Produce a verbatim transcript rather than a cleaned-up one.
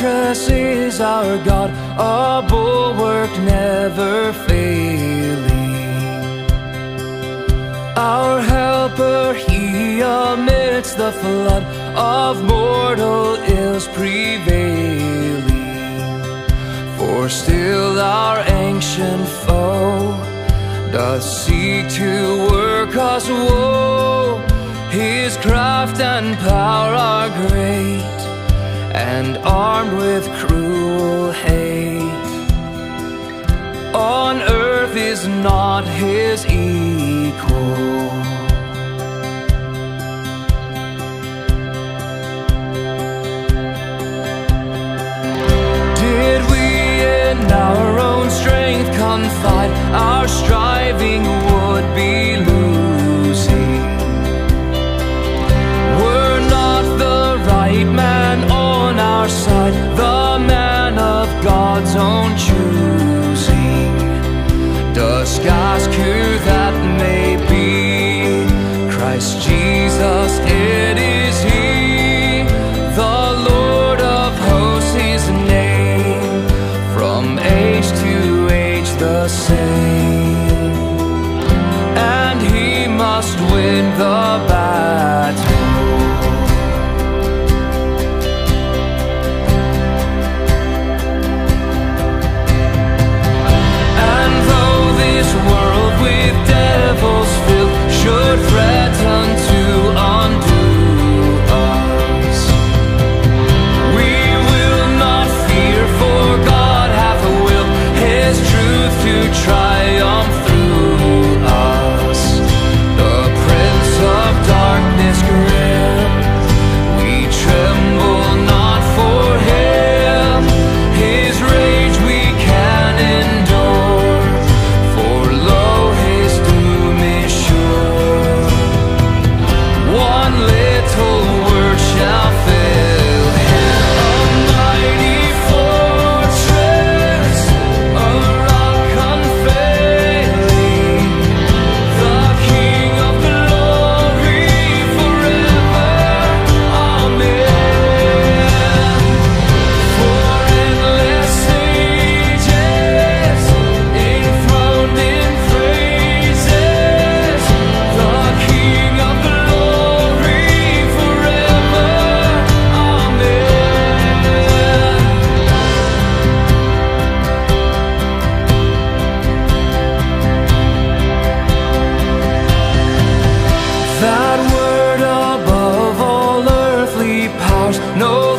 fortress is our God, a bulwark never failing. Our helper, he amidst the flood of mortal ills prevailing. For still our ancient foe doth seek to work us woe. His craft and power are great, and armed with cruel hate. On earth is not his equal. Did we in our own strength confide, our striving would be losing. Were not the right man on our side, the man of God's own choosing. Dost ask who that may be? Christ Jesus, it is he, the Lord of hosts, his name, from age to age the same. And he must win the battle. World with devils filled should threaten to undo us. We will not fear, for God hath willed his truth to triumph through us. The prince of darkness grim, we tremble not for him. His rage we can endure, no